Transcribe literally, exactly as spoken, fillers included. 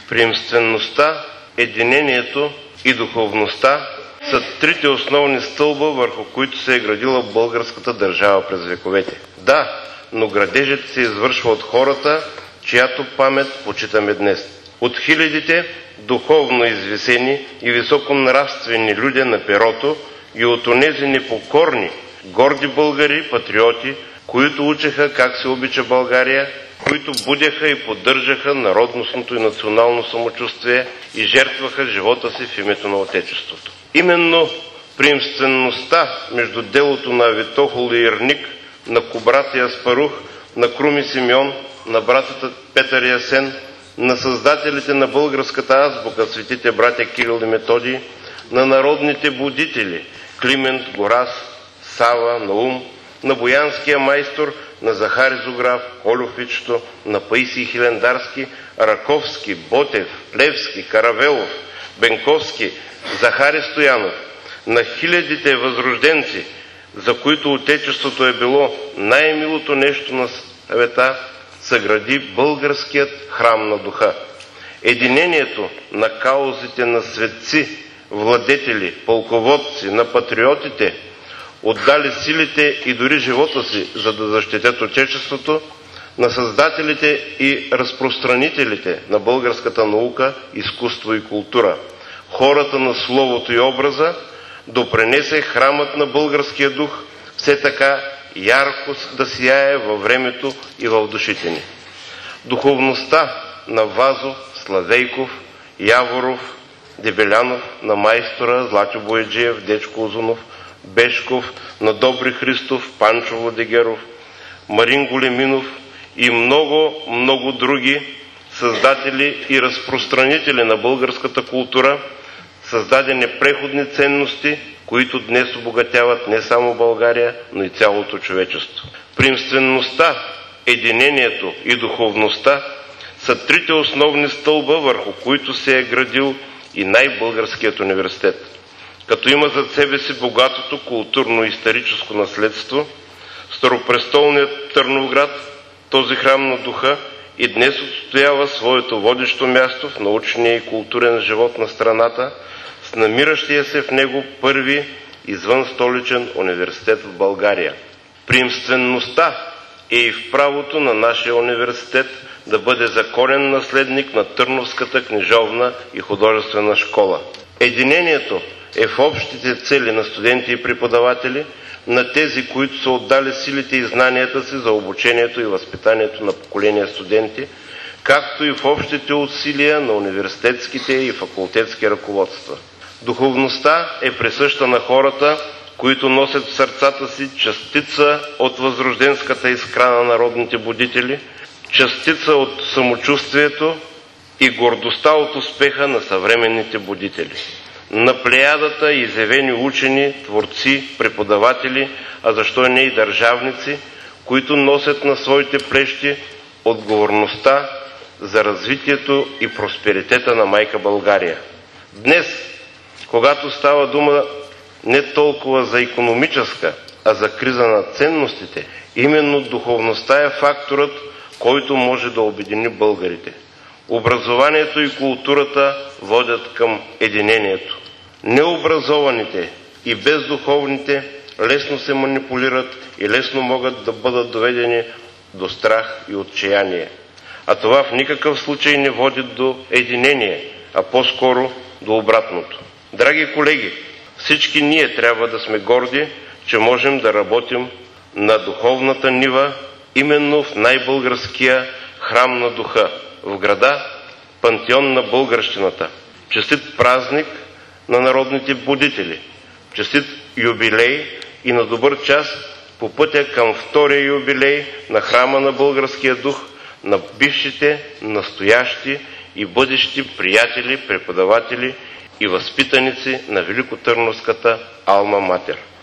Приемствеността, единението и духовността са трите основни стълба, върху които се е градила българската държава през вековете. Да, но градежът се извършва от хората, чиято памет почитаме днес. От хилядите духовно извисени и високонравствени люди на перото и от онези непокорни, горди българи, патриоти, които учеха как се обича България, които будеха и поддържаха народностното и национално самочувствие и жертваха живота си в името на Отечеството. Именно приемствеността между делото на Авитохол и Ирник, на Кубрат и Аспарух, на Крум и Симеон, на братята Петър и Асен, на създателите на българската азбука, светите братя Кирил и Методий, на народните будители Климент, Горас, Сава, Наум, на боянския майстор, на Захари Зограф, Колюфичто, на Паисий Хилендарски, Раковски, Ботев, Левски, Каравелов, Бенковски, Захари Стоянов, на хилядите възрожденци, за които Отечеството е било най-милото нещо на света, съгради българският храм на духа. Единението на каузите на светци, владетели, пълководци, на патриотите, отдали силите и дори живота си, за да защитят Отечеството, на създателите и разпространителите на българската наука, изкуство и култура, хората на словото и образа, допренесе храмът на българския дух все така ярко да сияе във времето и в душите ни. Духовността на Вазов, Славейков, Яворов, Дебелянов, на майстора Златю Бояджиев, Дечко Узунов, Бешков, на Добри Христов, Панчо Владигеров, Марин Големинов и много, много други създатели и разпространители на българската култура, създадени преходни ценности, които днес обогатяват не само България, но и цялото човечество. Приемствеността, единението и духовността са трите основни стълба, върху които се е градил и най-българският университет. Като има зад себе си богатото културно-историческо наследство, старопрестолният Търновград, този храм на духа, и днес отстоява своето водещо място в научния и културен живот на страната, с намиращия се в него първи извънстоличен университет в България. Приемствеността е и в правото на нашия университет да бъде законен наследник на Търновската книжовна и художествена школа. Единението е в общите цели на студенти и преподаватели, на тези, които са отдали силите и знанията си за обучението и възпитанието на поколения студенти, както и в общите усилия на университетските и факултетски ръководства. Духовността е присъща на хората, които носят в сърцата си частица от възрожденската искра на народните будители, частица от самочувствието и гордостта от успеха на съвременните будители. На плеядата изявени учени, творци, преподаватели, а защо не и държавници, които носят на своите плещи отговорността за развитието и просперитета на майка България. Днес, когато става дума не толкова за икономическа, а за криза на ценностите, именно духовността е факторът, който може да обедини българите. Образованието и културата водят към единението. Необразованите и бездуховните лесно се манипулират и лесно могат да бъдат доведени до страх и отчаяние. А това в никакъв случай не води до единение, а по-скоро до обратното. Драги колеги, всички ние трябва да сме горди, че можем да работим на духовната нива именно в най-българския храм на духа, в града Пантеон на българщината. Честит празник на народните будители, честит юбилей и на добър час по пътя към втория юбилей на храма на българския дух, на бившите, настоящи и бъдещи приятели, преподаватели и възпитаници на Великотърновската Алма Матер.